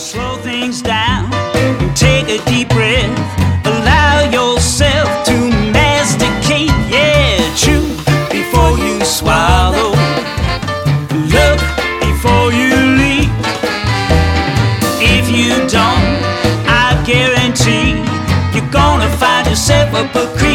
Slow things down, take a deep breath, allow yourself to masticate, yeah, chew before you swallow, look before you leap. If you don't, I guarantee you're gonna find yourself up a creek.